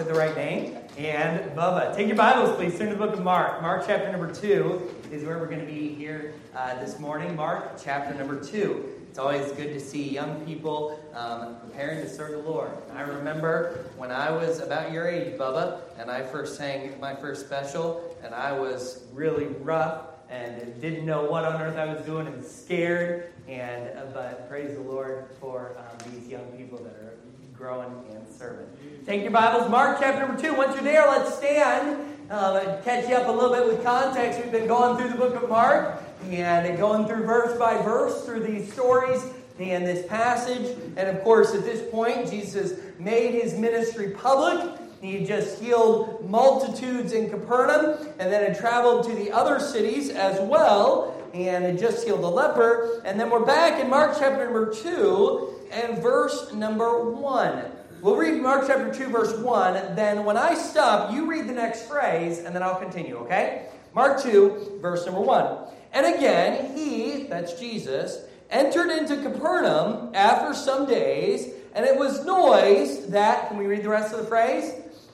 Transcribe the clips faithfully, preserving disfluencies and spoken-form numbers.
with the right name, and Bubba. Take your Bibles, please. Turn to the book of Mark. Mark chapter number two is where we're going to be here uh, this morning. Mark chapter number two. It's always good to see young people um, preparing to serve the Lord. I remember when I was about your age, Bubba, and I first sang my first special, and I was really rough and didn't know what on earth I was doing and scared. And uh, but praise the Lord for um, these young people that are growing and serving. Take your Bibles, Mark chapter number two. Once you're there, let's stand. Uh, catch you up a little bit with context. We've been going through the book of Mark and going through verse by verse through these stories and this passage. And of course, at this point, Jesus made his ministry public. He had just healed multitudes in Capernaum and then had traveled to the other cities as well and had just healed a leper. And then we're back in Mark chapter number two and verse number one. We'll read Mark chapter two, verse one. Then when I stop, you read the next phrase, and then I'll continue, okay? Mark two, verse number one. And again, he, that's Jesus, entered into Capernaum after some days, and it was noise that, can we read the rest of the phrase?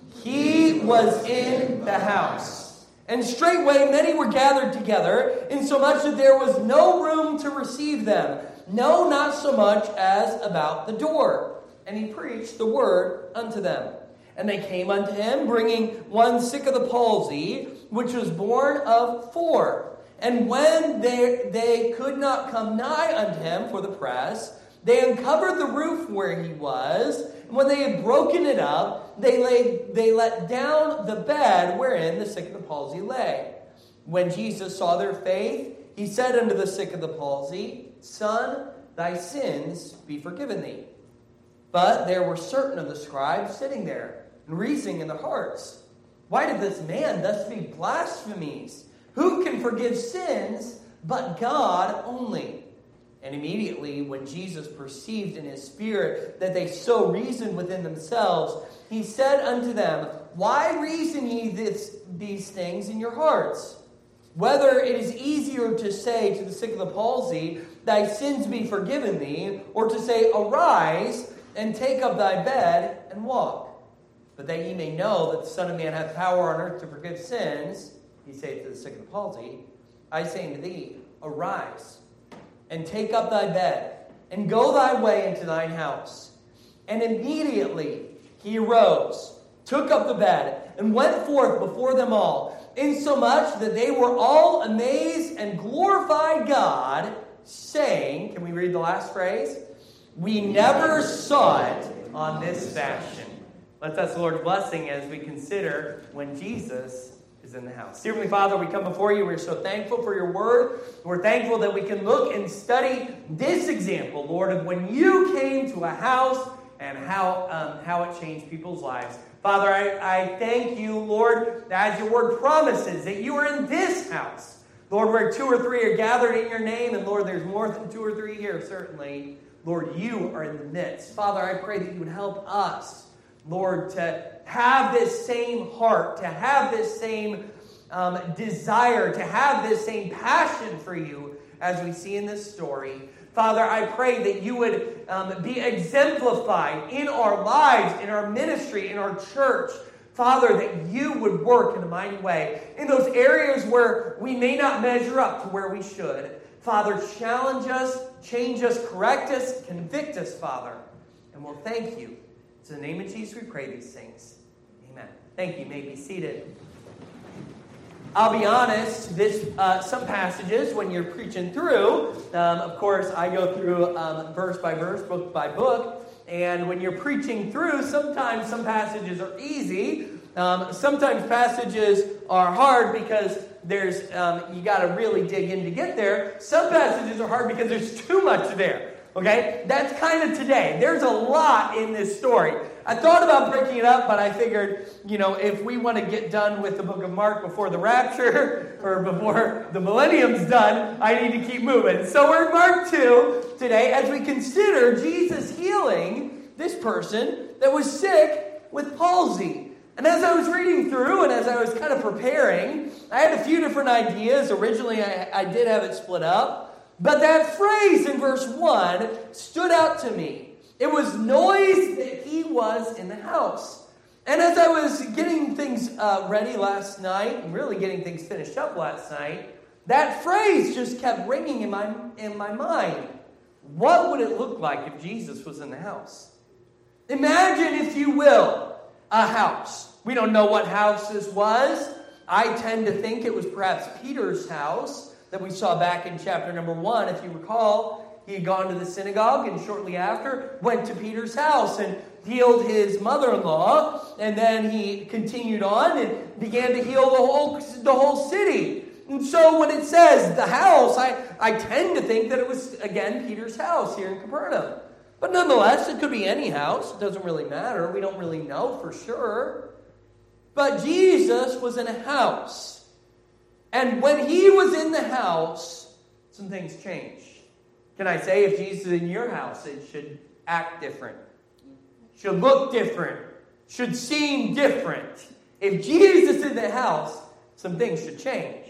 He was in the house. And straightway many were gathered together, insomuch that there was no room to receive them. No, not so much as about the door. And he preached the word unto them. And they came unto him, bringing one sick of the palsy, which was born of four. And when they, they could not come nigh unto him for the press, they uncovered the roof where he was. And when they had broken it up, they laid, they let down the bed wherein the sick of the palsy lay. When Jesus saw their faith, he said unto the sick of the palsy, Son, thy sins be forgiven thee. But there were certain of the scribes sitting there, and reasoning in their hearts, Why did this man thus speak blasphemies? Who can forgive sins but God only? And immediately when Jesus perceived in his spirit that they so reasoned within themselves, he said unto them, Why reason ye this, these things in your hearts? Whether it is easier to say to the sick of the palsy, Thy sins be forgiven thee, or to say, Arise, and take up thy bed, and walk. But that ye may know that the Son of Man hath power on earth to forgive sins, he saith to the sick of the palsy, I say unto thee, Arise, and take up thy bed, and go thy way into thine house. And immediately he arose, took up the bed, and went forth before them all, insomuch that they were all amazed and glorified God, saying, can we read the last phrase? We never saw it on this fashion. Let's ask the Lord's blessing as we consider when Jesus is in the house. Dear Heavenly Father, we come before you. We're so thankful for your word. We're thankful that we can look and study this example, Lord, of when you came to a house and how um, how it changed people's lives. Father, I, I thank you, Lord, as your word promises that you are in this house. Lord, where two or three are gathered in your name, and Lord, there's more than two or three here, certainly. Lord, you are in the midst. Father, I pray that you would help us, Lord, to have this same heart, to have this same um, desire, to have this same passion for you as we see in this story. Father, I pray that you would um, be exemplified in our lives, in our ministry, in our church. Father, that you would work in a mighty way in those areas where we may not measure up to where we should. Father, challenge us, change us, correct us, convict us, Father. And we'll thank you. It's in the name of Jesus we pray these things. Amen. Thank you. You may be seated. I'll be honest, this uh, some passages, when you're preaching through, um, of course, I go through um, verse by verse, book by book. And when you're preaching through, sometimes some passages are easy. Um, sometimes passages are hard because there's um, you got to really dig in to get there. Some passages are hard because there's too much there. Okay? That's kind of today. There's a lot in this story. I thought about breaking it up, but I figured, you know, if we want to get done with the book of Mark before the rapture or before the millennium's done, I need to keep moving. So we're in Mark two today as we consider Jesus healing this person that was sick with palsy. And as I was reading through and as I was kind of preparing, I had a few different ideas. Originally, I, I did have it split up. But that phrase in verse one stood out to me. It was noise that he was in the house. And as I was getting things uh, ready last night, and really getting things finished up last night, that phrase just kept ringing in my, in my mind. What would it look like if Jesus was in the house? Imagine, if you will, a house. We don't know what house this was. I tend to think it was perhaps Peter's house that we saw back in chapter number one. If you recall, he had gone to the synagogue and shortly after went to Peter's house and healed his mother-in-law. And then he continued on and began to heal the whole, the whole city. And so when it says the house, I, I tend to think that it was, again, Peter's house here in Capernaum. But nonetheless, it could be any house. It doesn't really matter. We don't really know for sure. But Jesus was in a house. And when he was in the house, some things changed. Can I say, if Jesus is in your house, it should act different. Should look different. Should seem different. If Jesus is in the house, some things should change.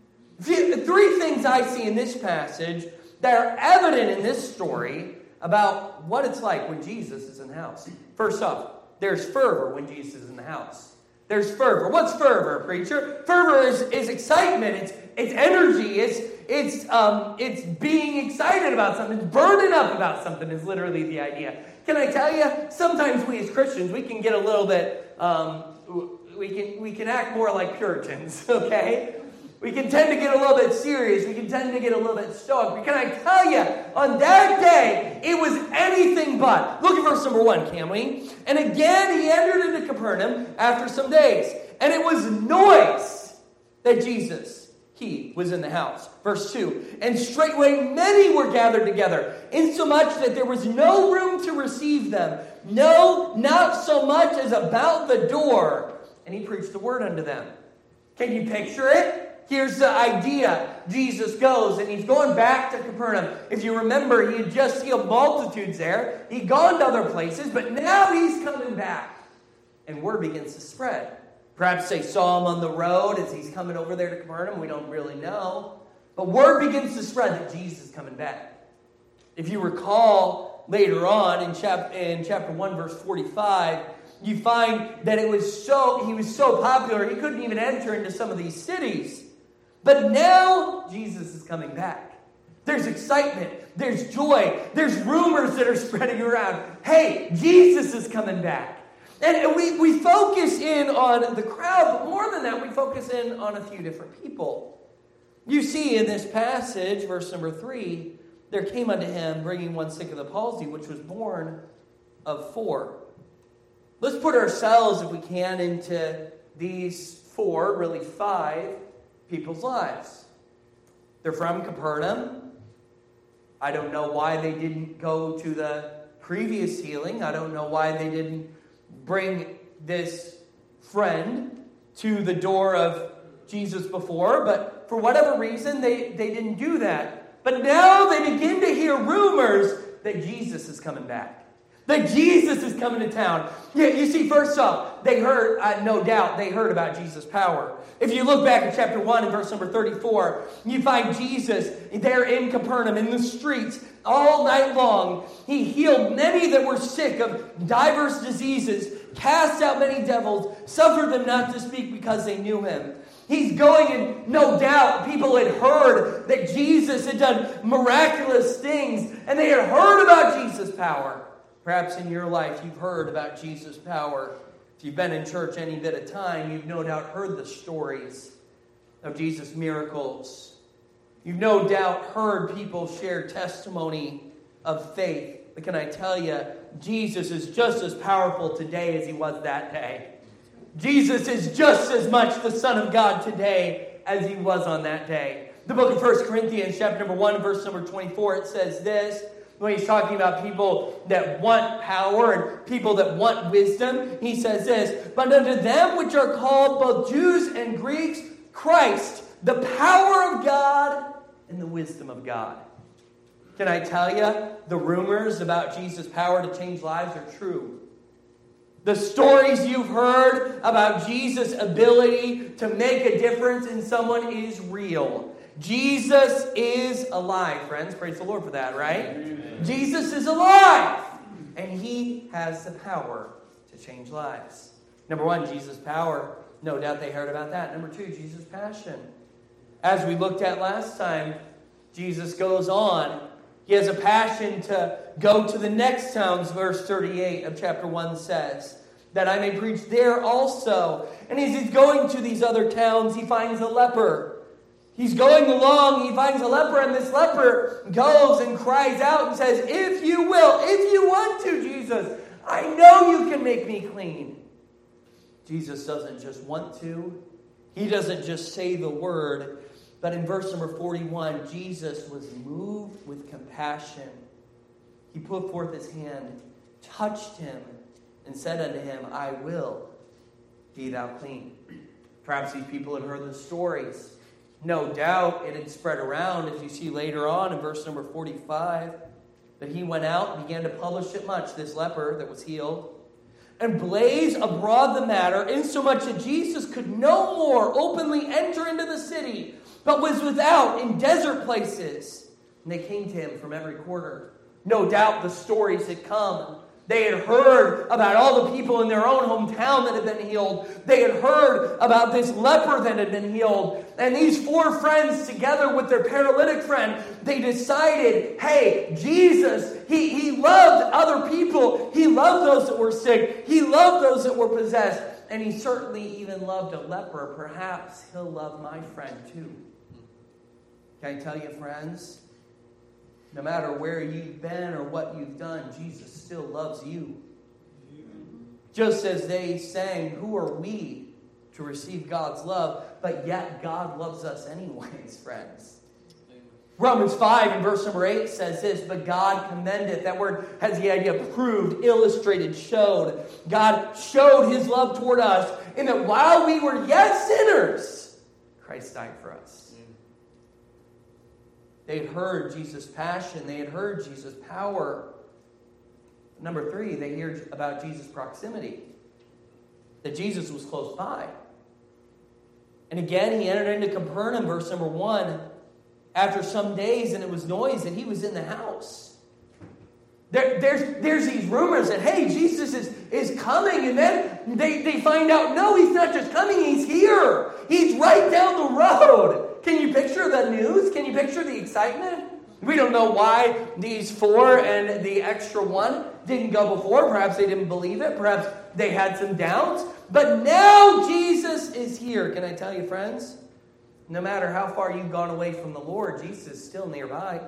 Three things I see in this passage that are evident in this story about what it's like when Jesus is in the house. First off, there's fervor when Jesus is in the house. There's fervor. What's fervor, preacher? Fervor is, is excitement. It's it's energy. It's it's um it's being excited about something. It's burning up about something is literally the idea. Can I tell you? Sometimes we as Christians, we can get a little bit um we can we can act more like Puritans. Okay. We can tend to get a little bit serious. We can tend to get a little bit stoic. But can I tell you, on that day, it was anything but. Look at verse number one, can we? And again, he entered into Capernaum after some days. And it was noise that Jesus, he was in the house. Verse two, and straightway many were gathered together, insomuch that there was no room to receive them. No, not so much as about the door. And he preached the word unto them. Can you picture it? Here's the idea. Jesus goes, and he's going back to Capernaum. If you remember, he had just healed multitudes there. He'd gone to other places, but now he's coming back. And word begins to spread. Perhaps they saw him on the road as he's coming over there to Capernaum. We don't really know. But word begins to spread that Jesus is coming back. If you recall, later on in chapter, in chapter one, verse forty-five, you find that it was so he was so popular, he couldn't even enter into some of these cities. But now, Jesus is coming back. There's excitement. There's joy. There's rumors that are spreading around. Hey, Jesus is coming back. And we, we focus in on the crowd, but more than that, we focus in on a few different people. You see in this passage, verse number three, there came unto him, bringing one sick of the palsy, which was born of four. Let's put ourselves, if we can, into these four, really five, people's lives. They're from Capernaum. I don't know why they didn't go to the previous healing. I don't know why they didn't bring this friend to the door of Jesus before, but for whatever reason, they, they didn't do that. But now they begin to hear rumors that Jesus is coming back. That Jesus is coming to town. Yeah, you see, first off, they heard, uh, no doubt, they heard about Jesus' power. If you look back at chapter one and verse number thirty-four, you find Jesus there in Capernaum, in the streets, all night long. He healed many that were sick of diverse diseases, cast out many devils, suffered them not to speak because they knew him. He's going, and no doubt people had heard that Jesus had done miraculous things, and they had heard about Jesus' power. Perhaps in your life you've heard about Jesus' power. If you've been in church any bit of time, you've no doubt heard the stories of Jesus' miracles. You've no doubt heard people share testimony of faith. But can I tell you, Jesus is just as powerful today as he was that day. Jesus is just as much the Son of God today as he was on that day. The book of First Corinthians, chapter number one, verse number twenty-four, it says this. When he's talking about people that want power and people that want wisdom, he says this, but unto them which are called both Jews and Greeks, Christ, the power of God and the wisdom of God. Can I tell you, the rumors about Jesus' power to change lives are true. The stories you've heard about Jesus' ability to make a difference in someone is real. Jesus is alive, friends. Praise the Lord for that, right? Amen. Jesus is alive. And he has the power to change lives. Number one, Jesus' power. No doubt they heard about that. Number two, Jesus' passion. As we looked at last time, Jesus goes on. He has a passion to go to the next towns, verse thirty-eight of chapter one says, that I may preach there also. And as he's going to these other towns, he finds a leper. He's going along, he finds a leper, and this leper goes and cries out and says, if you will, if you want to, Jesus, I know you can make me clean. Jesus doesn't just want to. He doesn't just say the word. But in verse number forty-one, Jesus was moved with compassion. He put forth his hand, touched him, and said unto him, I will, be thou clean. Perhaps these people had heard the stories. No doubt it had spread around, as you see later on in verse number forty-five. But he went out and began to publish it much, this leper that was healed, and blaze abroad the matter, insomuch that Jesus could no more openly enter into the city, but was without in desert places. And they came to him from every quarter. No doubt the stories had come. They had heard about all the people in their own hometown that had been healed. They had heard about this leper that had been healed. And these four friends, together with their paralytic friend, they decided, hey, Jesus, he, he loved other people. He loved those that were sick. He loved those that were possessed. And he certainly even loved a leper. Perhaps he'll love my friend too. Can I tell you, friends? No matter where you've been or what you've done, Jesus still loves you. Just as they sang, who are we to receive God's love? But yet God loves us anyways, friends. Romans five in verse number eight says this, but God commendeth. That word has the idea of proved, illustrated, showed. God showed his love toward us in that while we were yet sinners, Christ died for us. They had heard Jesus' passion. They had heard Jesus' power. Number three, they heard about Jesus' proximity. That Jesus was close by. And again, he entered into Capernaum, verse number one, after some days, and it was noise that he was in the house. There, there's, there's these rumors that, hey, Jesus is, is coming. And then they, they find out, no, he's not just coming, he's here. He's right down the road. Can you picture the news? Can you picture the excitement? We don't know why these four and the extra one didn't go before. Perhaps they didn't believe it. Perhaps they had some doubts. But now Jesus is here. Can I tell you, friends? No matter how far you've gone away from the Lord, Jesus is still nearby.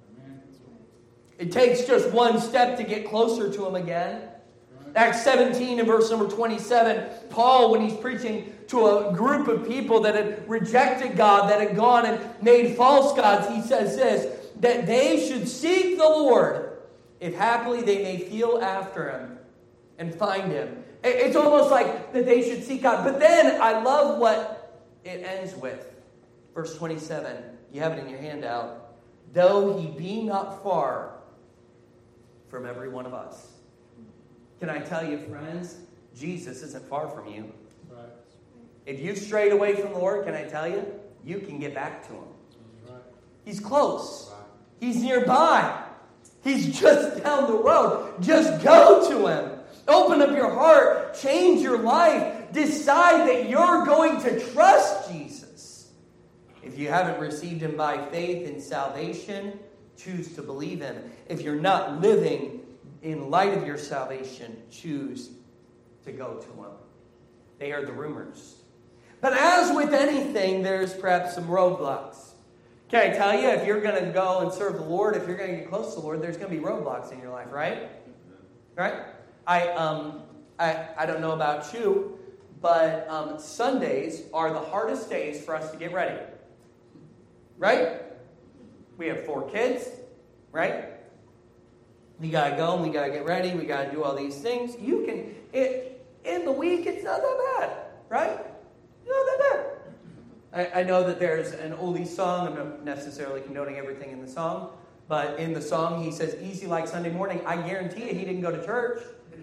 It takes just one step to get closer to him again. Acts seventeen and verse number twenty-seven, Paul, when he's preaching to a group of people that had rejected God, that had gone and made false gods, he says this, that they should seek the Lord, if happily they may feel after him and find him. It's almost like that they should seek God. But then I love what it ends with. Verse twenty-seven, you have it in your handout. Though he be not far from every one of us. Can I tell you, friends, Jesus isn't far from you. Right. If you've strayed away from the Lord, can I tell you, you can get back to him. Right. He's close. Right. He's nearby. He's just down the road. Just go to him. Open up your heart. Change your life. Decide that you're going to trust Jesus. If you haven't received him by faith in salvation, choose to believe him. If you're not living in light of your salvation, choose to go to him. They are the rumors. But as with anything, there's perhaps some roadblocks. Can I tell you, if you're going to go and serve the Lord, if you're going to get close to the Lord, there's going to be roadblocks in your life, right? Right? I um I, I don't know about you, but um, Sundays are the hardest days for us to get ready. Right? We have four kids, right? We got to go and we got to get ready. We got to do all these things. You can, it, in the week, it's not that bad, right? Not that bad. I, I know that there's an oldie song. I'm not necessarily condoning everything in the song. But in the song, he says, easy like Sunday morning. I guarantee you he didn't go to church.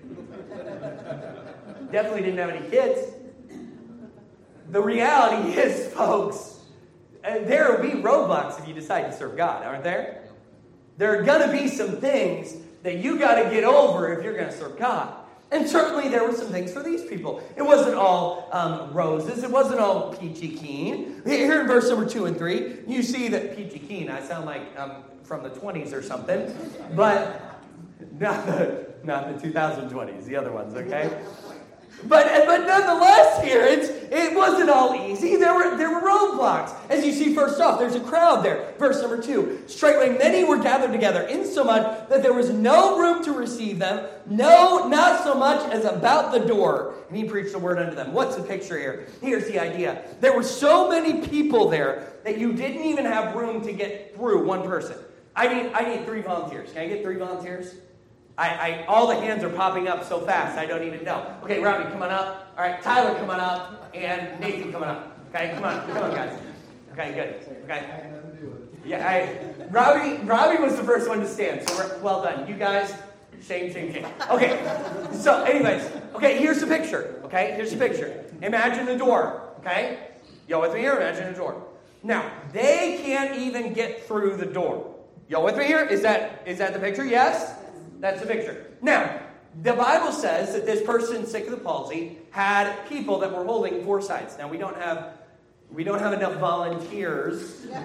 Definitely didn't have any kids. The reality is, folks, there will be roadblocks if you decide to serve God, aren't there? There are going to be some things that you got to get over if you're going to serve God. And certainly there were some things for these people. It wasn't all um, roses. It wasn't all peachy keen. Here in verse number two and three, you see that peachy keen, I sound like um, from the twenties or something, but not the, not the two thousand twenties, the other ones, okay? But but nonetheless here, it's, it wasn't all easy. There were there were roadblocks. As you see first off, there's a crowd there. Verse number two. Straightway many were gathered together, insomuch that there was no room to receive them, no, not so much as about the door. And he preached the word unto them. What's the picture here? Here's the idea. There were so many people there that you didn't even have room to get through one person. I need I need three volunteers. Can I get three volunteers? I, I, all the hands are popping up so fast, I don't even know. Okay, Robbie, come on up. All right, Tyler, come on up. And Nathan, come on up. Okay, come on. Come on, guys. Okay, good. Okay. Yeah, I, Robbie, Robbie was the first one to stand, so we're, well done. You guys, shame, shame, shame. Okay, so anyways, okay, here's the picture. Okay, here's the picture. Imagine a door, okay? Y'all with me here? Imagine a door. Now, they can't even get through the door. Y'all with me here? Is that is that the picture? Yes? That's the picture. Now, the Bible says that this person sick of the palsy had people that were holding four sides. Now, we don't have we don't have enough volunteers to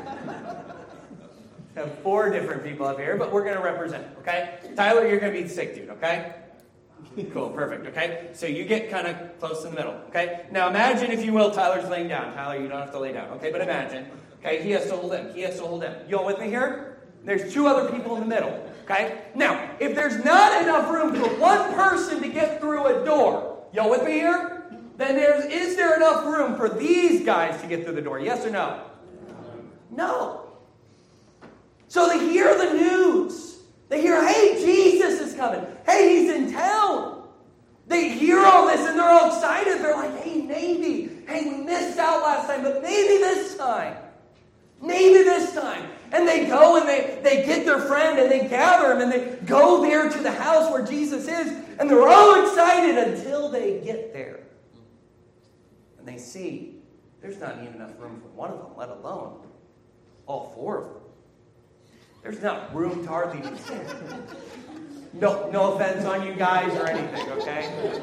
have four different people up here, but we're going to represent, okay? Tyler, you're going to be the sick dude, okay? Cool, perfect, okay? So you get kind of close in the middle, okay? Now, imagine, if you will, Tyler's laying down. Tyler, you don't have to lay down, okay? But imagine, okay, he has to hold him. He has to hold him. You all with me here? There's two other people in the middle. Okay? Now, if there's not enough room for one person to get through a door, y'all with me here? Then there's, is there enough room for these guys to get through the door? Yes or no? No. So they hear the news. They hear, hey, Jesus is coming. Hey, he's in town. They hear all this and they're all excited. They're like, hey, maybe. Hey, we missed out last time, but maybe this time. Maybe this time. And they go and they, they get their friend and they gather him and they go there to the house where Jesus is. And they're all excited until they get there. And they see there's not even enough room for one of them, let alone all four of them. There's not room to hardly be stand. No, no offense on you guys or anything, okay?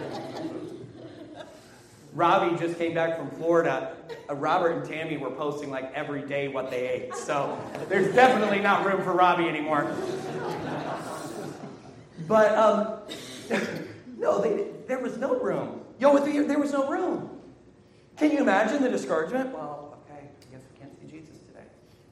Robbie just came back from Florida. Uh, Robert and Tammy were posting like every day what they ate. So there's definitely not room for Robbie anymore. But, um, no, they, there was no room. Yo, there was no room. Can you imagine the discouragement? Well, okay, I guess we can't see Jesus today.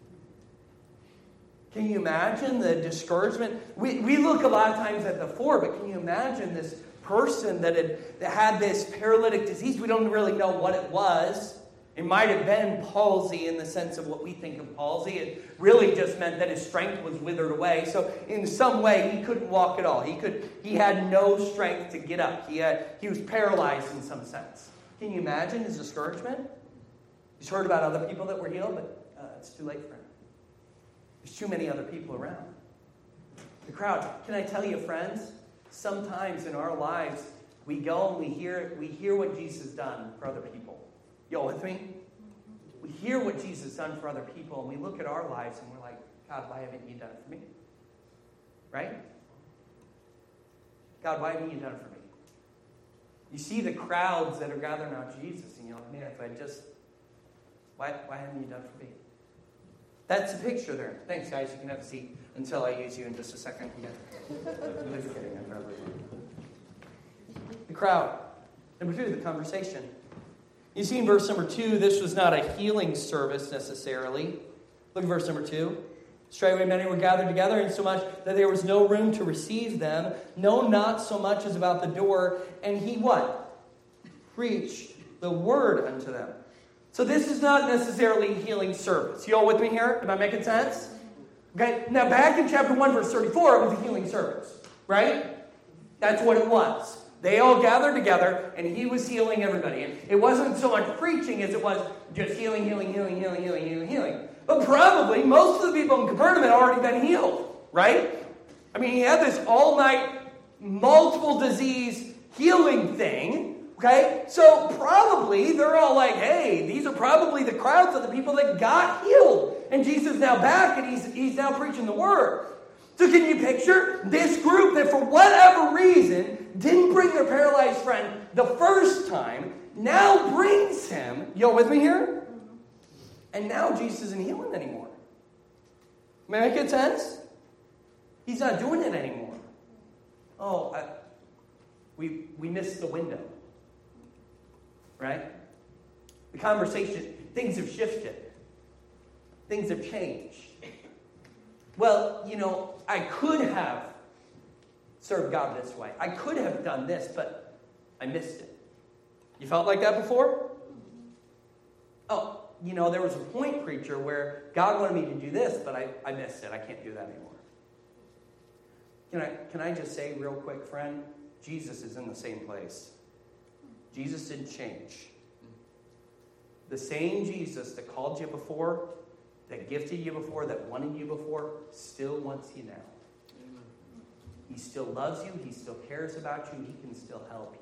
Can you imagine the discouragement? We, we look a lot of times at the four, but can you imagine this person that had, that had this paralytic disease? We don't really know what it was. It might have been palsy in the sense of what we think of palsy. It really just meant that his strength was withered away. So in some way, he couldn't walk at all. He could. He had no strength to get up. He had. He was paralyzed in some sense. Can you imagine his discouragement? He's heard about other people that were healed, but uh, it's too late for him. There's too many other people around. The crowd. Can I tell you, friends? Sometimes in our lives, we go and we hear we hear what Jesus has done for other people. Y'all with me? We hear what Jesus has done for other people, and we look at our lives and we're like, God, why haven't you done it for me? Right? God, why haven't you done it for me? You see the crowds that are gathering around Jesus, and you're like, man, if I just, why, why haven't you done it for me? That's the picture there. Thanks, guys. You can have a seat until I use you in just a second. Just kidding. I'm probably the crowd. Number two, the conversation. You see in verse number two, this was not a healing service necessarily. Look at verse number two. Straightway many were gathered together, insomuch that there was no room to receive them, no, not so much as about the door. And he what? Preached the word unto them. So this is not necessarily a healing service. You all with me here? Am I making sense? Okay. Now back in chapter one, verse thirty-four, it was a healing service. Right? That's what it was. They all gathered together, and he was healing everybody. And it wasn't so much preaching as it was just healing, healing, healing, healing, healing, healing, healing. But probably most of the people in Capernaum had already been healed, right? I mean, he had this all-night, multiple disease healing thing, okay? So probably they're all like, hey, these are probably the crowds of the people that got healed. And Jesus is now back, and he's, he's now preaching the word. So can you picture this group that for whatever reason didn't bring their paralyzed friend the first time, now brings him. Y'all with me here? And now Jesus isn't healing anymore. May I make sense? He's not doing it anymore. Oh, I, we we missed the window. Right? The conversation, things have shifted. Things have changed. Well, you know, I could have served God this way. I could have done this, but I missed it. You felt like that before? Oh, you know, there was a point, preacher, where God wanted me to do this, but I, I missed it. I can't do that anymore. Can I, can I just say real quick, friend? Jesus is in the same place. Jesus didn't change. The same Jesus that called you before, that gifted you before, that wanted you before, still wants you now. Amen. He still loves you. He still cares about you. He can still help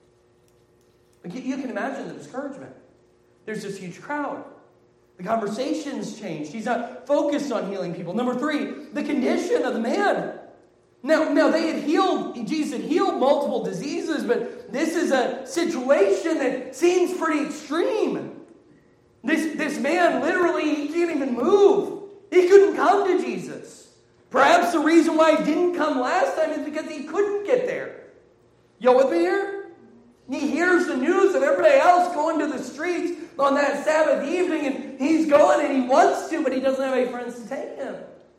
you. You can imagine the discouragement. There's this huge crowd. The conversation's changed. He's not focused on healing people. Number three, the condition of the man. Now, now they had healed, Jesus had healed multiple diseases, but this is a situation that seems pretty extreme. This, this man, literally, he can't even move. He couldn't come to Jesus. Perhaps the reason why he didn't come last time is because he couldn't get there. Y'all with me here? He hears the news of everybody else going to the streets on that Sabbath evening, and he's going and he wants to, but he doesn't have any friends to take him.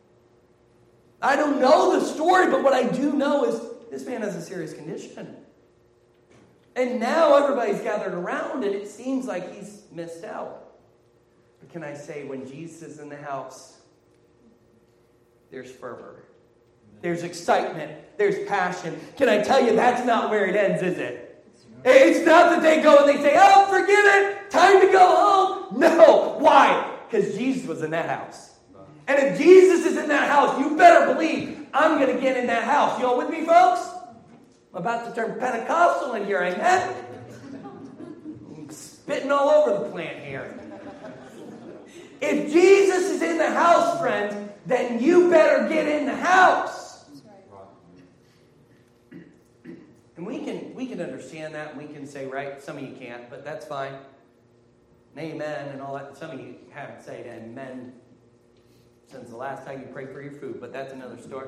I don't know the story, but what I do know is this man has a serious condition. And now everybody's gathered around, and it seems like he's missed out. But can I say, when Jesus is in the house, there's fervor. There's excitement. There's passion. Can I tell you, that's not where it ends, is it? It's not that they go and they say, oh, forget it. Time to go home. No. Why? Because Jesus was in that house. And if Jesus is in that house, you better believe I'm going to get in that house. You all with me, folks? I'm about to turn Pentecostal in here, amen? I'm spitting all over the plant here. If Jesus is in the house, friends, then you better get in the house. And we can we can understand that, and we can say, right, some of you can't, but that's fine. And amen and all that. Some of you haven't said amen since the last time you prayed for your food, but that's another story.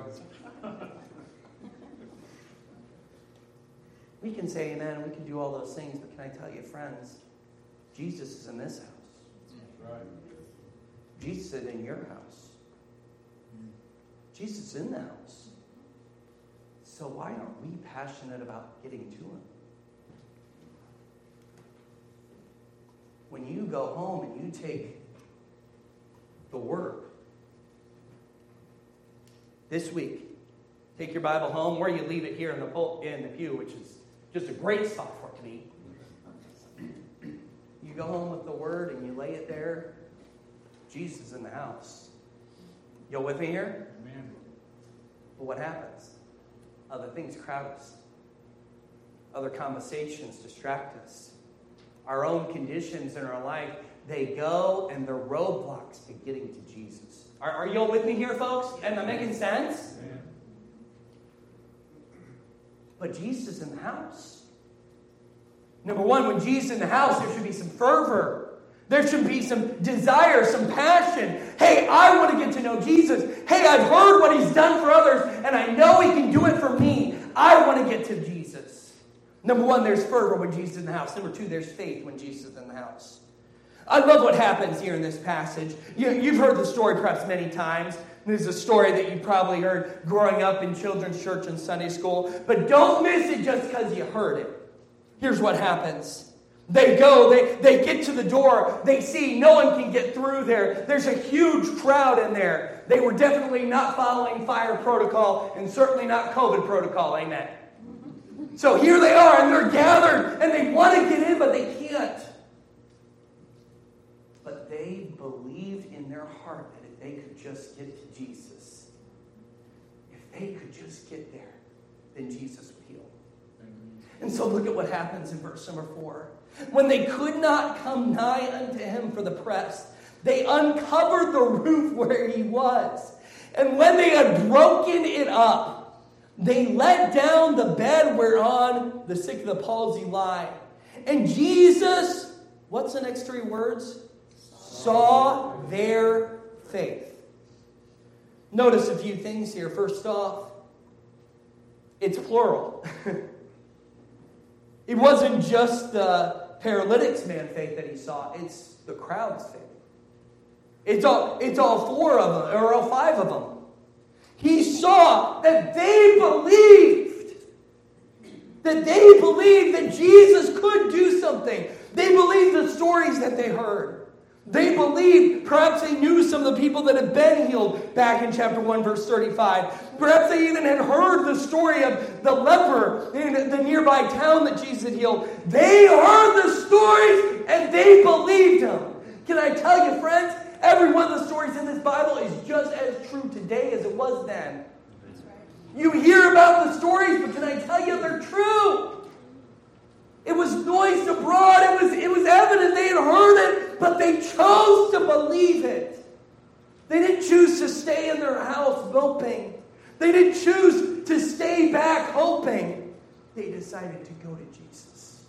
We can say amen, and we can do all those things, but can I tell you, friends, Jesus is in this house. That's right. Jesus is in your house. Jesus is in the house. So why aren't we passionate about getting to him? When you go home and you take the word, this week, take your Bible home, or you leave it here in the pul- in the pew, which is just a great spot for it to be. You go home with the word and you lay it there. Jesus is in the house. You with me here? Amen. But what happens? Other things crowd us. Other conversations distract us. Our own conditions in our life, they go and they're roadblocks to getting to Jesus. Are, are you all with me here, folks? Am I making sense? Amen. But Jesus is in the house. Number one, when Jesus is in the house, there should be some fervor. There should be some desire, some passion. Hey, I want to get to know Jesus. Hey, I've heard what he's done for others, and I know he can do it for me. I want to get to Jesus. Number one, there's fervor when Jesus is in the house. Number two, there's faith when Jesus is in the house. I love what happens here in this passage. You, you've heard the story perhaps many times. This is a story that you probably heard growing up in children's church and Sunday school. But don't miss it just because you heard it. Here's what happens. They go, they, they get to the door, they see no one can get through there. There's a huge crowd in there. They were definitely not following fire protocol and certainly not COVID protocol, amen. So here they are and they're gathered and they want to get in, but they can't. But they believed in their heart that if they could just get to Jesus, if they could just get there, then Jesus would heal. And so look at what happens in verse number four. When they could not come nigh unto him for the press, they uncovered the roof where he was. And when they had broken it up, They let down the bed whereon the sick of the palsy lie. And Jesus, what's the next three words? Saw their faith. Notice a few things here. First off, it's plural. It wasn't just the paralytic's man faith that he saw. It's the crowd's faith. It's all, it's all four of them, or all five of them. He saw that they believed. That they believed that Jesus could do something. They believed the stories that they heard. They believed, perhaps they knew some of the people that had been healed back in chapter one, verse thirty-five. Perhaps they even had heard the story of the leper in the nearby town that Jesus had healed. They heard the stories and they believed him. Can I tell you, friends, every one of the stories in this Bible is just as true today as it was then. You hear about the stories, but can I tell you they're true? It was noised abroad. It was, it was evident. They had heard it, but they chose to believe it. They didn't choose to stay in their house moping. They didn't choose to stay back hoping. They decided to go to Jesus.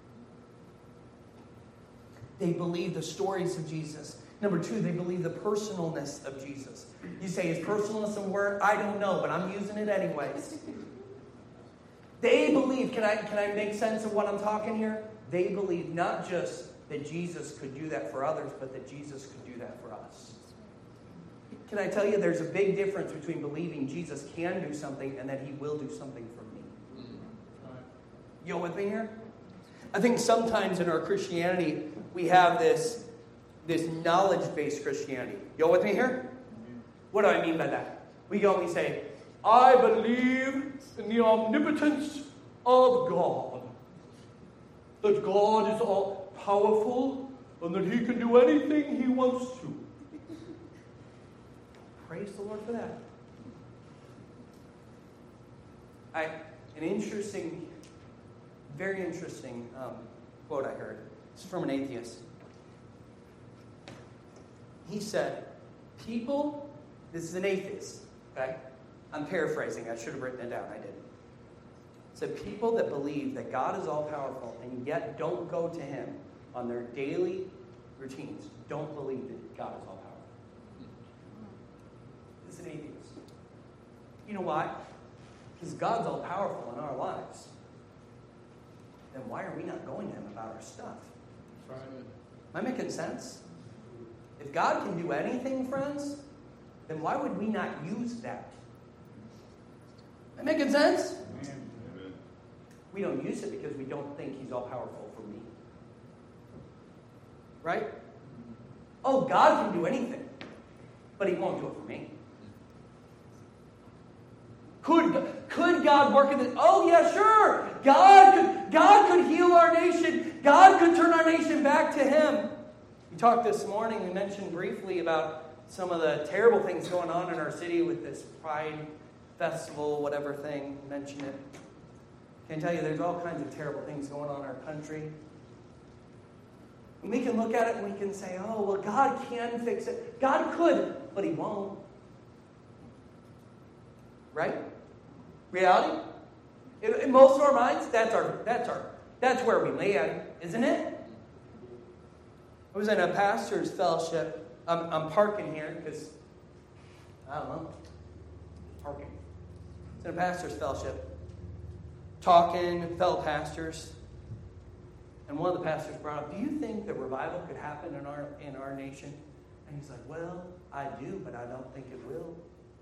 They believed the stories of Jesus. Number two, they believe the personalness of Jesus. You say, is personalness a word? I don't know, but I'm using it anyways. They believe, can I, can I make sense of what I'm talking here? They believe not just that Jesus could do that for others, but that Jesus could do that for us. Can I tell you, there's a big difference between believing Jesus can do something and that he will do something for me. You with me here? I think sometimes in our Christianity, we have this, this knowledge-based Christianity. You with me here? What do I mean by that? We go and we say, I believe in the omnipotence of God. That God is all powerful and that he can do anything he wants to. Praise the Lord for that. I, an interesting, very interesting um, quote I heard. This is from an atheist. He said, people, this is an atheist, okay? I'm paraphrasing. I should have written it down. I didn't. It said, people that believe that God is all-powerful and yet don't go to him on their daily routines don't believe that God is all-powerful. It's an atheist. You know why? Because God's all-powerful in our lives. Then why are we not going to him about our stuff? Am I making sense? If God can do anything, friends, then why would we not use that? Am I making sense? Amen. We don't use it because we don't think he's all-powerful for me. Right? Oh, God can do anything, but he won't do it for me. Could, could God work in this? Oh, yeah, sure. God could, God could heal our nation. God could turn our nation back to him. We talked this morning, we mentioned briefly about some of the terrible things going on in our city with this Pride Festival, whatever thing, mention it. Can I tell you, there's all kinds of terrible things going on in our country. And we can look at it and we can say, oh, well, God can fix it. God could, but he won't. Right? Reality? In, in most of our minds, that's our that's our that's where we lay at it, isn't it? I was in a pastor's fellowship. I'm, I'm parking here because I don't know. Parking. I was in a pastor's fellowship, talking with fellow pastors, and one of the pastors brought up, "Do you think that revival could happen in our in our nation?" And he's like, "Well, I do, but I don't think it will."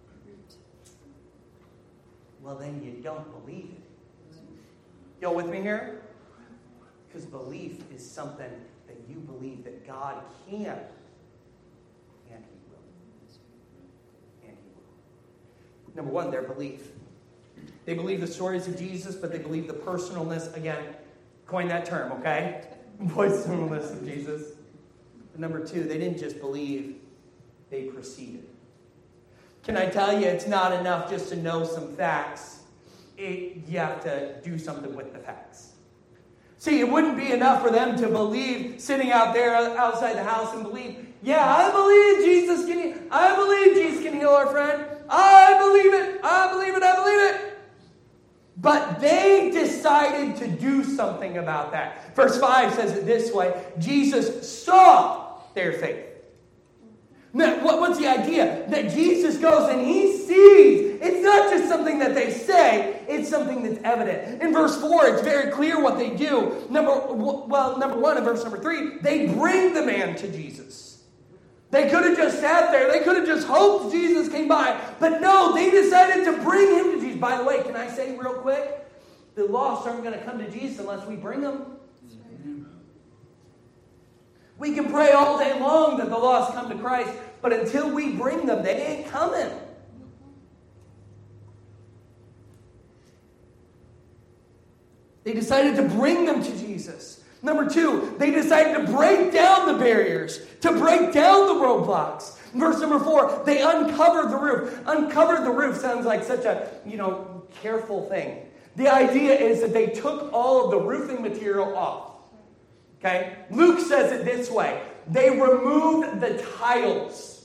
Well, then you don't believe it. Y'all with me here? Because belief is something that you believe that God can, and he will. And he will. Number one, their belief. They believe the stories of Jesus, but they believe the personalness. Again, coin that term, okay? Personalness of Jesus. And number two, they didn't just believe, they proceeded. Can I tell you, it's not enough just to know some facts. It, you have to do something with the facts. See, it wouldn't be enough for them to believe, sitting out there outside the house and believe, yeah, I believe Jesus can heal. I believe Jesus can heal our friend. I believe it. I believe it. I believe it. But they decided to do something about that. Verse five says it this way. Jesus saw their faith. Now, what, what's the idea? That Jesus goes and he sees. It's not just something that they say. It's something that's evident. In verse four, it's very clear what they do. Number Well, number one, in verse number three, they bring the man to Jesus. They could have just sat there. They could have just hoped Jesus came by. But no, they decided to bring him to Jesus. By the way, can I say real quick? The lost aren't going to come to Jesus unless we bring them. We can pray all day long that the lost come to Christ, but until we bring them, they ain't coming. They decided to bring them to Jesus. Number two, they decided to break down the barriers, to break down the roadblocks. Verse number four, they uncovered the roof. Uncovered the roof sounds like such a, you know, careful thing. The idea is that they took all of the roofing material off. Okay? Luke says it this way. They removed the tiles.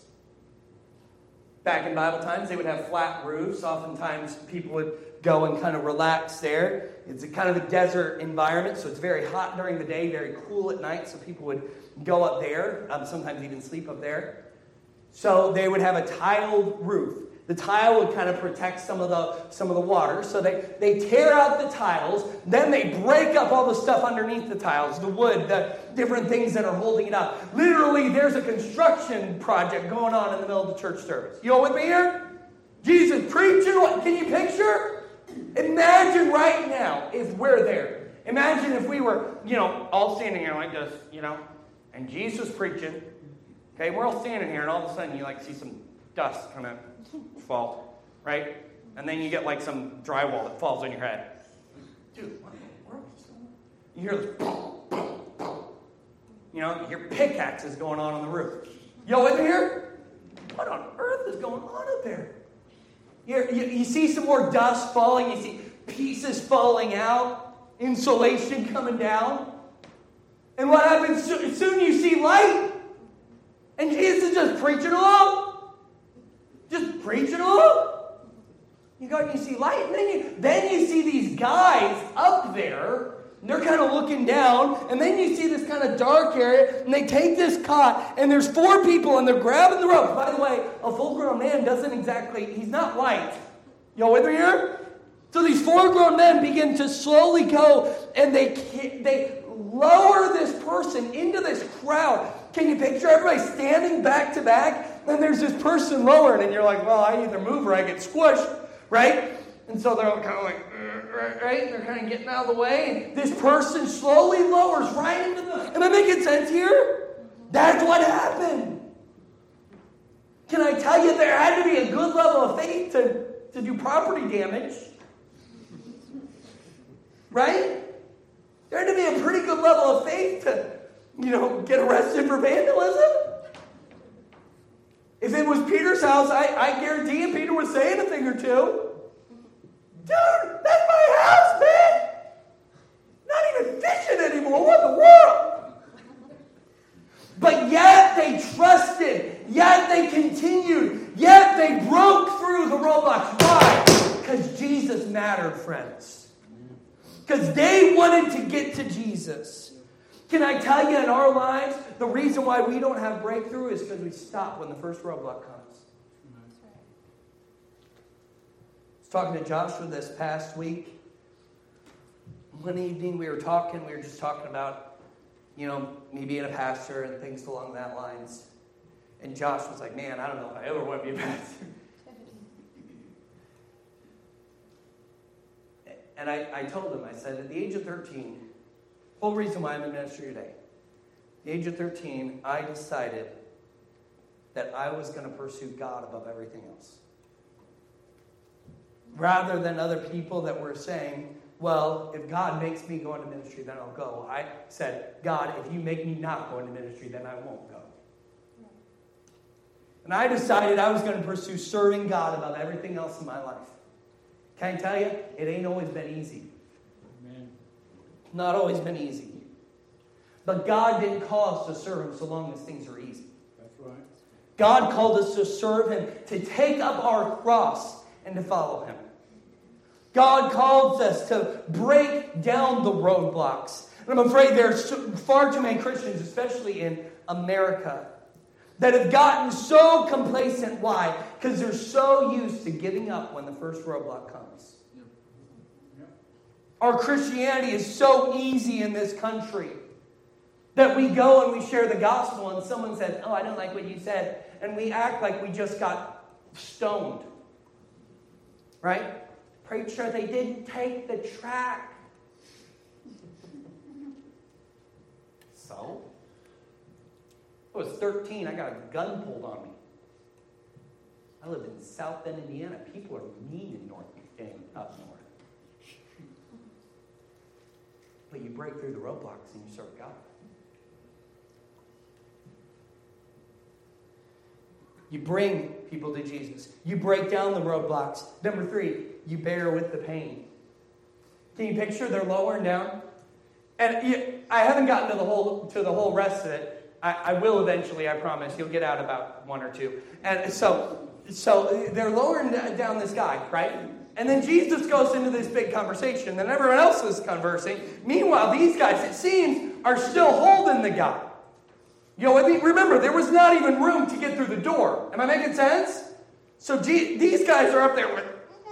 Back in Bible times, they would have flat roofs. Oftentimes, people would go and kind of relax there. It's a kind of a desert environment, so it's very hot during the day, very cool at night, so people would go up there, um, sometimes even sleep up there. So they would have a tiled roof. The tile would kind of protect some of the some of the water. So they, they tear out the tiles, then they break up all the stuff underneath the tiles, the wood, the different things that are holding it up. Literally, there's a construction project going on in the middle of the church service. You all with me here? Jesus preaching, what can you picture? Imagine right now if we're there. Imagine if we were, you know, all standing here like this, you know, and Jesus preaching. Okay, we're all standing here, and all of a sudden you like see some dust kind of fall, right? And then you get like some drywall that falls on your head. Dude, what in the world is going on? You hear this boom, boom, boom. You know, you hear pickaxes going on on the roof. Yo, with me here? What on earth is going on up there? You, you, you see some more dust falling. You see pieces falling out. Insulation coming down. And what happens? Soon you see light. And Jesus is just preaching along. Just preaching along. You go and you see light. And then you, then you see these guys up there. And they're kind of looking down. And then you see this kind of dark area. And they take this cot. And there's four people. And they're grabbing the rope. By the way, a full-grown man doesn't exactly, he's not light. Y'all with me here? So these four grown men begin to slowly go. And they they lower this person into this crowd. Can you picture everybody standing back to back? And there's this person lowered, and you're like, well, I either move or I get squished, right? And so they're kind of like, uh, right? They're kind of getting out of the way. And this person slowly lowers right into the... Am I making sense here? That's what happened. Can I tell you, there had to be a good level of faith to, to do property damage. Right? There had to be a pretty good level of faith to, you know, get arrested for vandalism. If it was Peter's house, I, I guarantee you Peter was saying a thing or two. Dude, that's my house, man. Not even fishing anymore. What in the world? But yet they trusted. Yet they continued. Yet they broke through the roadblocks. Why? Because Jesus mattered, friends. Because they wanted to get to Jesus. Can I tell you, in our lives, the reason why we don't have breakthrough is because we stop when the first roadblock comes. That's right. I was talking to Joshua this past week. One evening we were talking, we were just talking about, you know, me being a pastor and things along that lines. And Josh was like, man, I don't know if I ever want to be a pastor. And I, I told him, I said, at the age of thirteen, whole reason why I'm in ministry today. At the age of thirteen, I decided that I was going to pursue God above everything else. Rather than other people that were saying, well, if God makes me go into ministry, then I'll go. I said, God, if you make me not go into ministry, then I won't go. And I decided I was going to pursue serving God above everything else in my life. Can I tell you, it ain't always been easy. Amen. Not always been easy. But God didn't call us to serve Him so long as things are easy. That's right. God called us to serve Him, to take up our cross and to follow Him. God calls us to break down the roadblocks. And I'm afraid there's far too many Christians, especially in America, that have gotten so complacent. Why? Because they're so used to giving up when the first roadblock comes. Yep. Yep. Our Christianity is so easy in this country that we go and we share the gospel and someone says, oh, I don't like what you said. And we act like we just got stoned. Right? Preacher, they didn't take the track. So? I was thirteen. I got a gun pulled on me. I live in South Bend, Indiana. People are mean in North and up north. But you break through the roadblocks and you serve God. You bring people to Jesus. You break down the roadblocks. Number three, you bear with the pain. Can you picture they're lowering down? And you, I haven't gotten to the whole to the whole rest of it. I, I will eventually, I promise. You'll get out about one or two. And so, so they're lowering down this guy, right? And then Jesus goes into this big conversation. Then everyone else is conversing. Meanwhile, these guys, it seems, are still holding the guy. You know, I mean, remember, there was not even room to get through the door. Am I making sense? So G- these guys are up there with,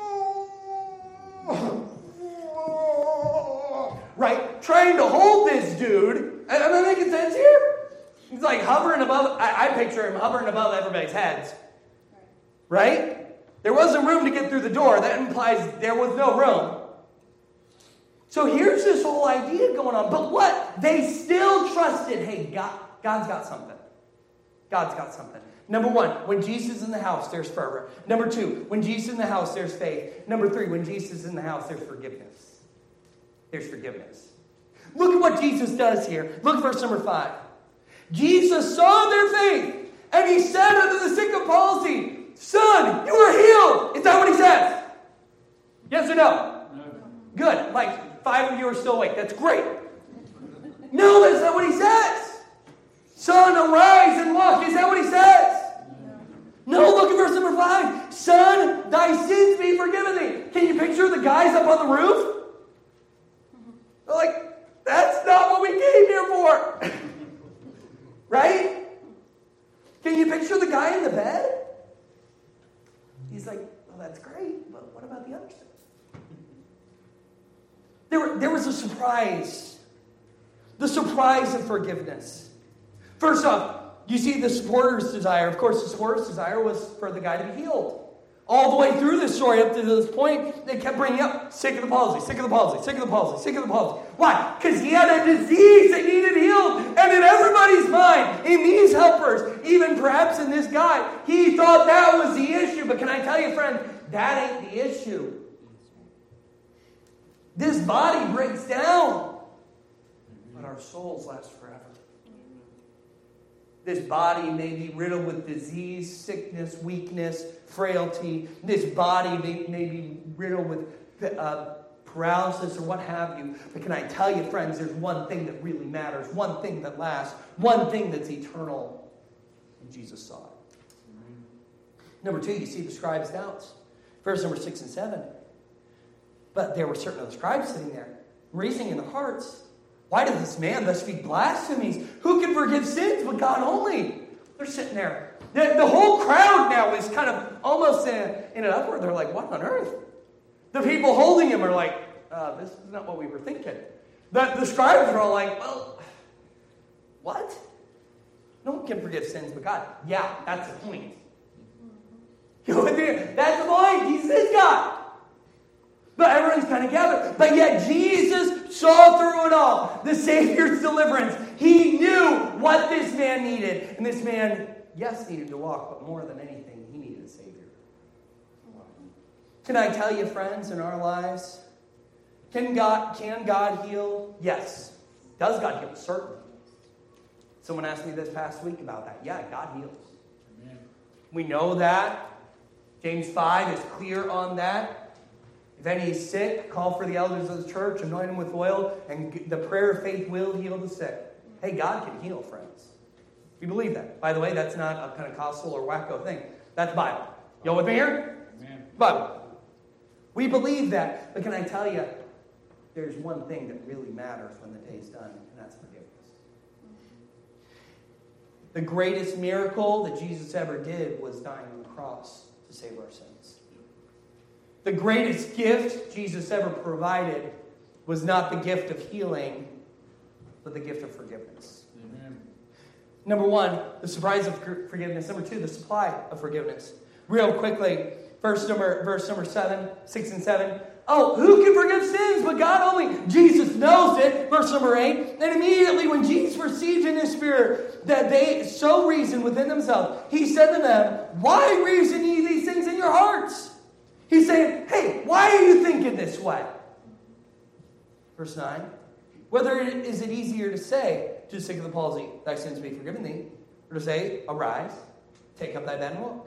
right, trying to hold this dude. Am I making sense here? He's like hovering above, I, I picture him hovering above everybody's heads. Right? There wasn't room to get through the door. That implies there was no room. So here's this whole idea going on. But what? They still trusted, hey, God. God's got something. God's got something. Number one, when Jesus is in the house, there's fervor. Number two, when Jesus is in the house, there's faith. Number three, when Jesus is in the house, there's forgiveness. There's forgiveness. Look at what Jesus does here. Look at verse number five. Jesus saw their faith, and he said unto the sick of palsy, Son, you are healed. Is that what he says? Yes or no? No. Good. Like five of you are still awake. That's great. No, that's not what he says. Son, arise and walk. Is that what he says? No. No, look at verse number five. Son, thy sins be forgiven thee. Can you picture the guys up on the roof? They're like, that's not what we came here for. Right? Can you picture the guy in the bed? He's like, well, that's great, but what about the other stuff? There, were, there was a surprise. The surprise of forgiveness. First off, you see the supporter's desire. Of course, the supporter's desire was for the guy to be healed. All the way through this story, up to this point, they kept bringing up sick of the palsy, sick of the palsy, sick of the palsy, sick of the palsy. Why? Because he had a disease that needed healed. And in everybody's mind, in these helpers, even perhaps in this guy, he thought that was the issue. But can I tell you, friend, that ain't the issue. This body breaks down, but our souls last forever. This body may be riddled with disease, sickness, weakness, frailty. This body may, may be riddled with uh, paralysis or what have you. But can I tell you, friends, there's one thing that really matters, one thing that lasts, one thing that's eternal. And Jesus saw it. Number two, you see the scribes' doubts. Verse number six and seven. But there were certain of the scribes sitting there, reasoning in their hearts, why does this man thus speak blasphemies? Who can forgive sins but God only? They're sitting there. The, the whole crowd now is kind of almost in, in an uproar. They're like, what on earth? The people holding him are like, uh, this is not what we were thinking. The, the scribes are all like, well, what? No one can forgive sins but God. Yeah, that's the point. You know, that's the point. Jesus is God. But everyone's kind of gathered. But yet Jesus saw through it all. The Savior's deliverance. He knew what this man needed. And this man, yes, needed to walk, but more than anything, he needed a Savior. Can I tell you, friends, in our lives, can God, can God heal? Yes. Does God heal? Certainly. Someone asked me this past week about that. Yeah, God heals. Amen. We know that. James five is clear on that. If any is sick, call for the elders of the church, anoint him with oil, and the prayer of faith will heal the sick. Hey, God can heal, friends. We believe that. By the way, that's not a Pentecostal or wacko thing. That's Bible. Y'all with me here? Amen. Bible. We believe that. But can I tell you, there's one thing that really matters when the day is done, and that's forgiveness. The greatest miracle that Jesus ever did was dying on the cross to save our sins. The greatest gift Jesus ever provided was not the gift of healing, but the gift of forgiveness. Amen. Number one, the surprise of forgiveness. Number two, the supply of forgiveness. Real quickly, verse number, verse number seven, six and seven. Oh, who can forgive sins but God only? Jesus knows it. Verse number eight. And immediately when Jesus perceived in his spirit that they so reasoned within themselves, he said to them, why reason ye these things in your hearts? He's saying, hey, why are you thinking this way? Verse nine. Whether it, is it easier to say to the sick of the palsy, thy sins be forgiven thee, or to say, arise, take up thy bed and walk?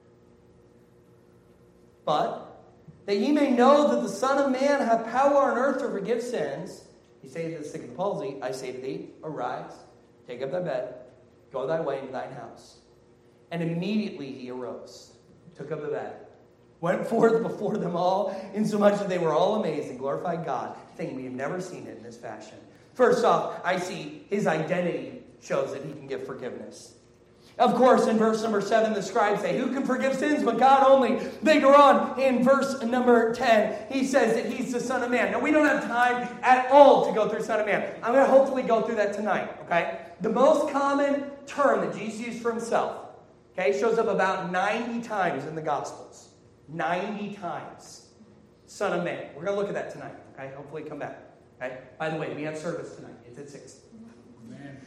But that ye may know that the Son of Man hath power on earth to forgive sins, he saith to the sick of the palsy, I say to thee, arise, take up thy bed, go thy way into thine house. And immediately he arose, took up the bed, went forth before them all, insomuch that they were all amazed and glorified God, saying, we have never seen it in this fashion. First off, I see his identity shows that he can give forgiveness. Of course, in verse number seven, the scribes say, who can forgive sins but God only? Later on, in verse number ten, he says that he's the Son of Man. Now, we don't have time at all to go through Son of Man. I'm going to hopefully go through that tonight, okay? The most common term that Jesus used for himself, okay, shows up about ninety times in the Gospels. ninety times. Son of Man. We're going to look at that tonight, okay? Hopefully come back, okay? By the way, we have service tonight. It's at six. Amen.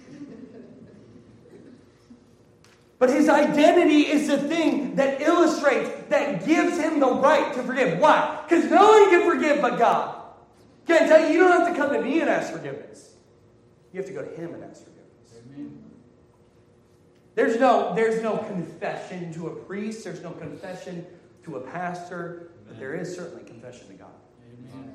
But his identity is the thing that illustrates, that gives him the right to forgive. Why? Because no one can forgive but God. Can I tell you, you don't have to come to me and ask forgiveness. You have to go to him and ask forgiveness. Amen. There's no, there's no confession to a priest. There's no confession to a pastor. Amen. But there is certainly confession to God. Amen.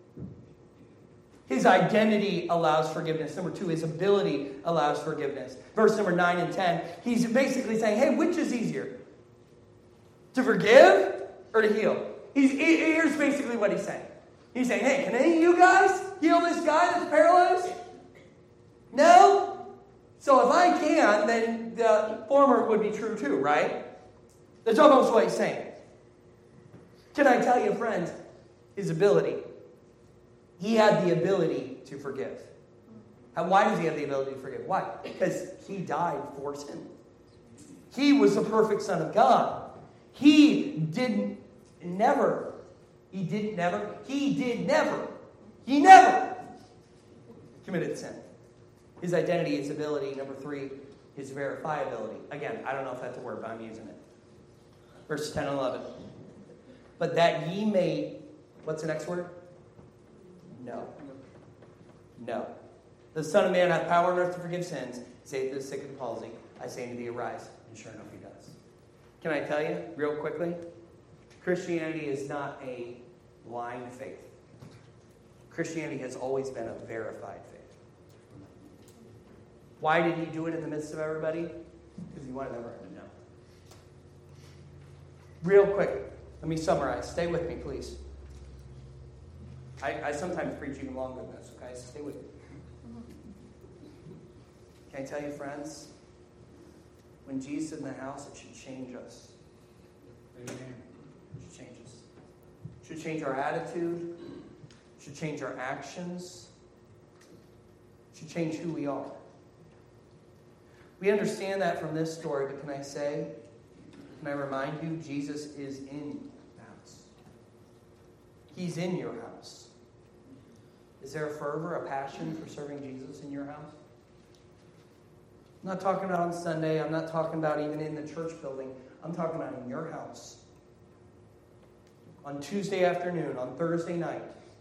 His identity allows forgiveness. Number two, his ability allows forgiveness. Verse number nine and ten, he's basically saying, hey, which is easier? To forgive or to heal? He's, here's basically what he's saying. He's saying, hey, can any of you guys heal this guy that's paralyzed? No? So if I can, then the former would be true too, right? That's almost what he's saying. Can I tell you, friends, his ability. He had the ability to forgive. And why does he have the ability to forgive? Why? Because he died for sin. He was the perfect Son of God. He didn't never, he did never, he did never, he never committed sin. His identity, his ability. Number three, his verifiability. Again, I don't know if that's a word, but I'm using it. Verses ten and eleven. But that ye may, what's the next word? No. No. The Son of Man hath power on earth to forgive sins. Say to the sick of the palsy, I say unto thee, arise. And sure enough, he does. Can I tell you, real quickly, Christianity is not a blind faith. Christianity has always been a verified faith. Why did he do it in the midst of everybody? Because he wanted everyone to know. Real quick, let me summarize. Stay with me, please. I, I sometimes preach even longer than this, okay? So stay with me. Can I tell you, friends? When Jesus is in the house, it should change us. Amen. It should change us. It should change our attitude. It should change our actions. It should change who we are. We understand that from this story, but can I say, can I remind you, Jesus is in the house. He's in your house. Is there a fervor, a passion for serving Jesus in your house? I'm not talking about on Sunday. I'm not talking about even in the church building. I'm talking about in your house. On Tuesday afternoon, on Thursday night,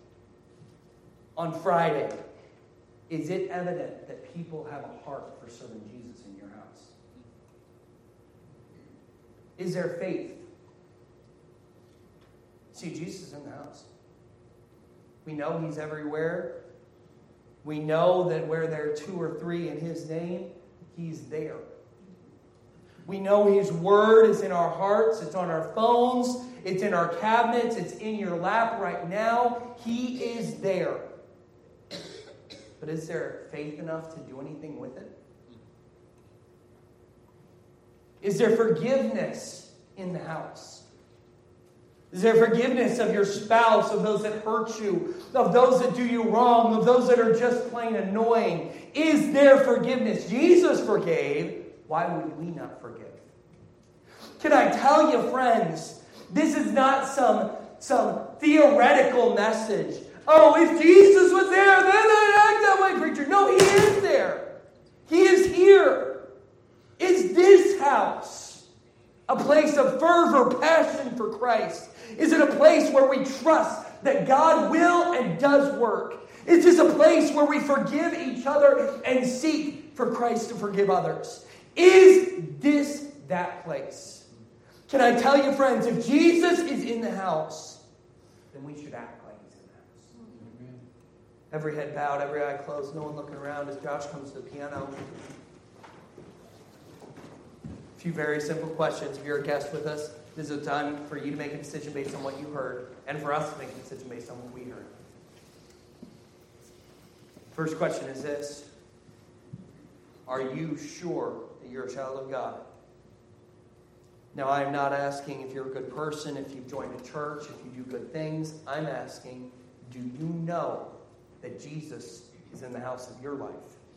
on Friday. Is it evident that people have a heart for serving Jesus in your house? Is there faith? See, Jesus is in the house. We know he's everywhere. We know that where there are two or three in his name, he's there. We know His Word is in our hearts. It's on our phones. It's in our cabinets. It's in your lap right now. He is there. But is there faith enough to do anything with it? Is there forgiveness in the house? Is there forgiveness of your spouse, of those that hurt you, of those that do you wrong, of those that are just plain annoying? Is there forgiveness? Jesus forgave. Why would we not forgive? Can I tell you, friends, this is not some, some theoretical message. Oh, if Jesus was there, then I'd act that way, preacher. No, He is there. He is here. Is this house a place of fervor, passion for Christ? Is it a place where we trust that God will and does work? Is this a place where we forgive each other and seek for Christ to forgive others? Is this that place? Can I tell you, friends, if Jesus is in the house, then we should act like He's in the house. Amen. Every head bowed, every eye closed, no one looking around as Josh comes to the piano. A few very simple questions. If you're a guest with us, this is a time for you to make a decision based on what you heard, and for us to make a decision based on what we heard. First question is this: are you sure that you're a child of God? Now, I'm not asking if you're a good person, if you've joined a church, if you do good things. I'm asking, do you know that Jesus is in the house of your life?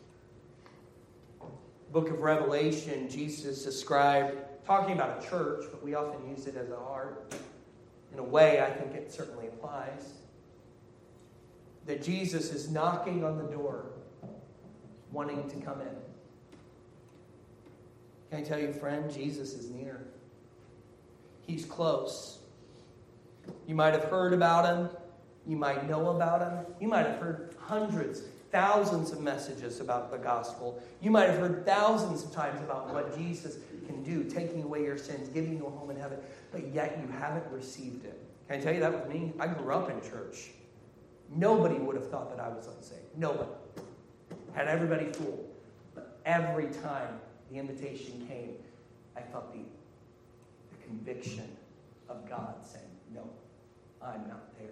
Book of Revelation, Jesus described, talking about a church, but we often use it as a heart. In a way, I think it certainly applies. That Jesus is knocking on the door, wanting to come in. Can I tell you, friend, Jesus is near. He's close. You might have heard about Him. You might know about Him. You might have heard hundreds, thousands of messages about the gospel. You might have heard thousands of times about what Jesus can do, taking away your sins, giving you a home in heaven, but yet you haven't received it. Can I tell you that with me? I grew up in church. Nobody would have thought that I was unsaved. Nobody. Had everybody fooled. But every time the invitation came, I felt the, the conviction of God saying, no, I'm not there.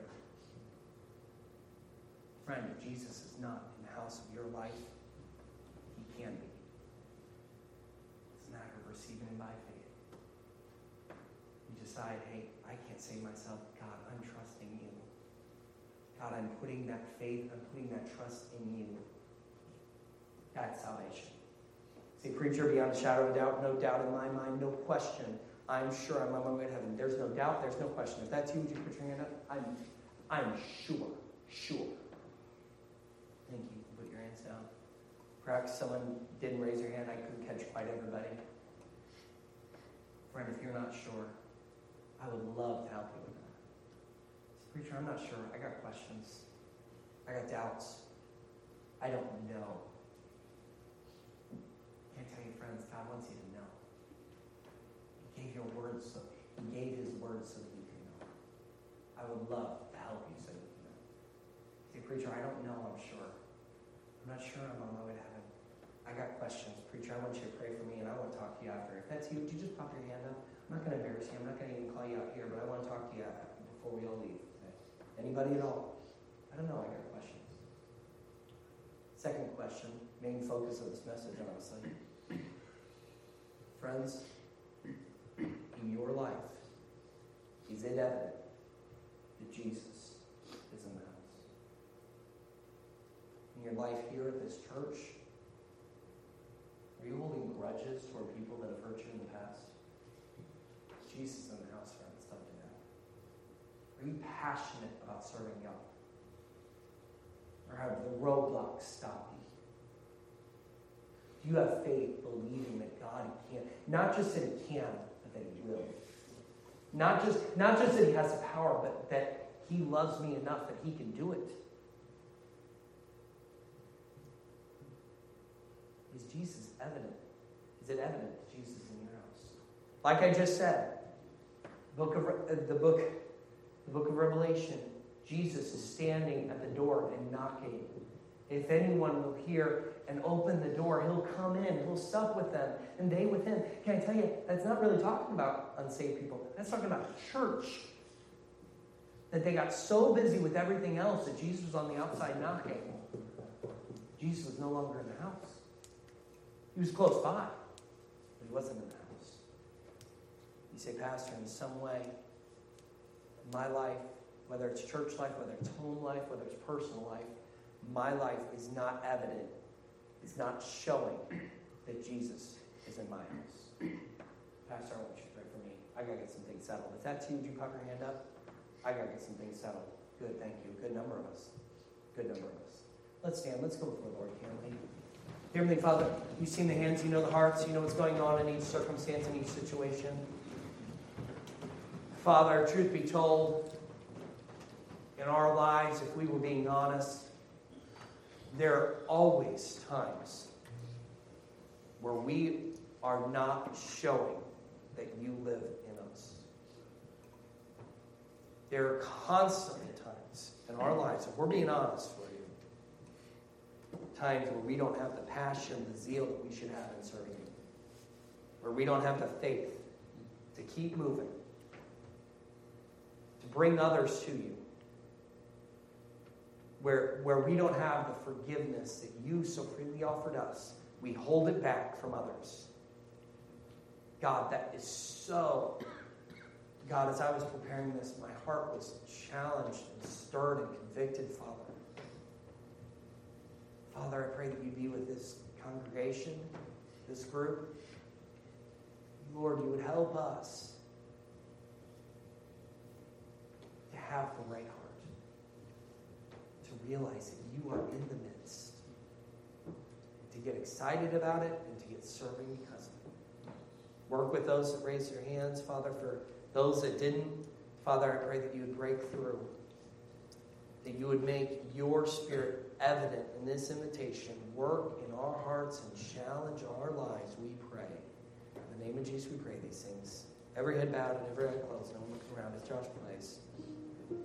Friend, if Jesus is not in the house of your life, He can be. It's a matter of receiving Him by faith. You decide, hey, I can't save myself. God, I'm trusting You. God, I'm putting that faith, I'm putting that trust in You. That's salvation. See, preacher, beyond a shadow of doubt, no doubt in my mind, no question. I'm sure I'm on my way to heaven. There's no doubt, there's no question. If that's you, would you put your hand up? I'm, I'm sure, sure. Thank you. Put your hands down. Perhaps someone didn't raise their hand. I couldn't catch quite everybody. Friend, if you're not sure, I would love to help you with that. Preacher, I'm not sure. I got questions. I got doubts. I don't know. I can't tell you, friends, God wants you to know. He gave your words so He gave His words so that you can know. I would love to help you so that you know. Say, preacher, I don't know, I'm sure. I'm not sure I'm on my way to heaven. I got questions. Preacher, I want you to pray for me, and I want to talk to you after. If that's you, would you just pop your hand up? I'm not going to embarrass you. I'm not going to even call you out here, but I want to talk to you before we all leave. Okay? Anybody at all? I don't know. I got questions. Second question, main focus of this message, honestly. Friends, in your life, is it evident that Jesus is in the house? In your life here at this church, are you holding grudges toward people that have hurt you in the past? Jesus is in the house, friends. Don't do that. Are you passionate about serving God? Or have the roadblocks stopped you? Do you have faith believing that God can? Not just that He can, but that He will. Not just, not just that He has the power, but that He loves me enough that He can do it. Is Jesus evident? Is it evident that Jesus is in your house? Like I just said, book of uh, the book, the book of Revelation, Jesus is standing at the door and knocking. If anyone will hear and open the door, He'll he'll come in, he'll sup with them, and they with him. Can I tell you, that's not really talking about unsaved people. That's talking about church. That they got so busy with everything else that Jesus was on the outside knocking. Jesus was no longer in the house. He was close by, but he wasn't in the house. You say, Pastor, in some way, my life, whether it's church life, whether it's home life, whether it's personal life, my life is not evident, is not showing that Jesus is in my house. Pastor, I want you to pray for me. I got to get some things settled. If that's you, would you pop your hand up? I got to get some things settled. Good, thank you. Good number of us. Good number of us. Let's stand. Let's go before the Lord, can't we? Heavenly Father, you've seen the hands, you know the hearts, you know what's going on in each circumstance, in each situation. Father, truth be told, in our lives, if we were being honest, there are always times where we are not showing that you live in us. There are constantly times in our lives, if we're being honest for you, times where we don't have the passion, the zeal that we should have in serving you. Where we don't have the faith to keep moving, to bring others to you. Where, where we don't have the forgiveness that you so freely offered us, we hold it back from others. God, that is so... God, as I was preparing this, my heart was challenged and stirred and convicted, Father. Father, I pray that you be with this congregation, this group. Lord, you would help us to have the right heart, to realize that you are in the midst, to get excited about it and to get serving because of it. Work with those that raised their hands, Father, for those that didn't. Father, I pray that you would break through, that you would make your Spirit evident in this invitation, work in our hearts and challenge our lives, we pray. In the name of Jesus, we pray these things. Every head bowed and every eye closed, no one looking around as Josh plays.